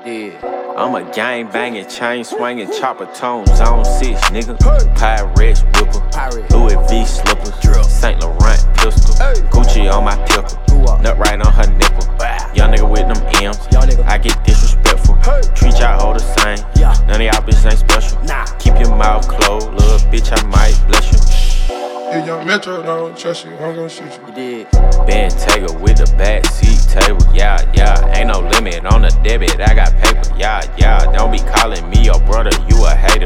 Yeah. I'm a gang banging, chain swinging, chopper tone, zone 6, nigga. Pyrex whipper, Louis V slippers, Saint Laurent pistol, Gucci on my pickle, nut right on her nipple. Young nigga with them M's, I get disrespectful. Treat y'all all the same, none of y'all bitches ain't special. Keep your mouth closed, little bitch, I might bless you. You young Metro, don't trust you, I'm gonna shoot you. You did. Ben Tager with the backseat table, yeah. Ain't no limit on the debit, I got paper, yeah. Don't be calling me your brother, you a hater.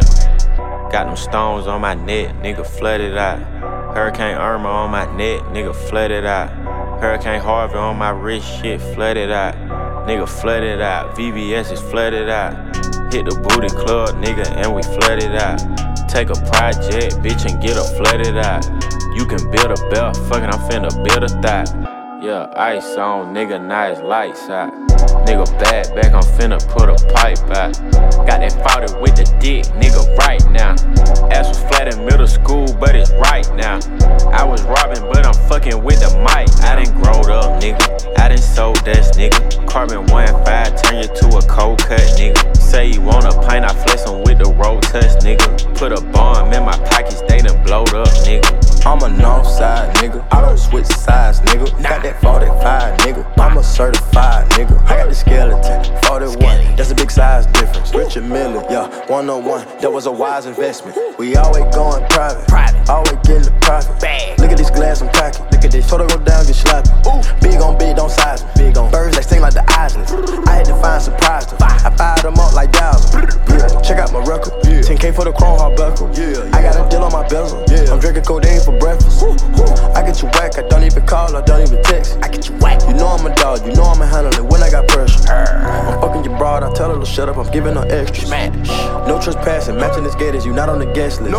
Got them stones on my neck, nigga, flooded out. Hurricane Irma on my neck, nigga, flooded out. Hurricane Harvey on my wrist, shit, flooded out. Nigga, flooded out. VVS is flooded out. Hit the booty club, nigga, and we flooded out. Take a project, bitch, and get her flooded out. You can build a belt, fuckin', I'm finna build a thigh. Yeah, ice on, nigga, nice lights out. Nigga, bad back, I'm finna put a pipe out. Got that 40 with the dick, nigga, right now. Ass was flat in middle school, but it's right now. I was robbing, but I'm fucking with the mic. I done growed up, nigga. I done sold that, nigga. Carbon 1.5, turn you to a cold cut, nigga. Say you want a pint, I flex him with the road touch, nigga. Put a bomb in my pockets, they done blowed up, nigga. I'm a north side nigga, I don't switch sides, nigga. Got that 45, nigga, I'm a certified nigga. I got the skeleton, 41, that's a big size difference. Richard Miller, yeah, 101, that was a wise investment. We always going private, always getting the profit. Look at this glass I'm packing, look at this, total go down, get sloppy. Big on big, don't size me. Big on birds, they sting like the islands. I had to find surprise them, I fired them up like Dowsing. Yeah, check out my record, 10K for the chrome heart buckle. I got a deal on my bezel, I'm drinking codeine for breakfast. I get you whack, I don't even call, I don't even text. I get you whack. You know I'm a dog, you know I'ma handle it when I got pressure. I'm fucking your broad, I tell her to shut up, I'm giving her extra. No trespassing, matching this gators, you not on the guest list.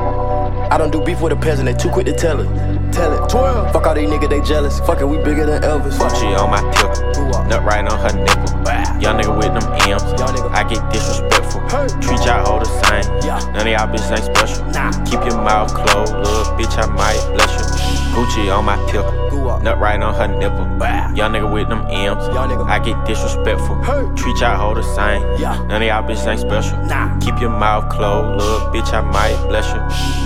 No. I don't do beef with a peasant, they too quick to tell it. 12. Fuck all these niggas, they jealous. Fuck it, we bigger than Elvis. Gucci on my pickle, nut right on her nipple. Young nigga with them M's, I get disrespectful. Treat y'all all the same, none of y'all bitches ain't special. Keep your mouth closed, little bitch, I might bless you. Gucci on my pickle, nut right on her nipple. Young nigga with them M's, I get disrespectful. Treat y'all all the same, none of y'all bitches ain't special. Keep your mouth closed, little bitch, I might bless you.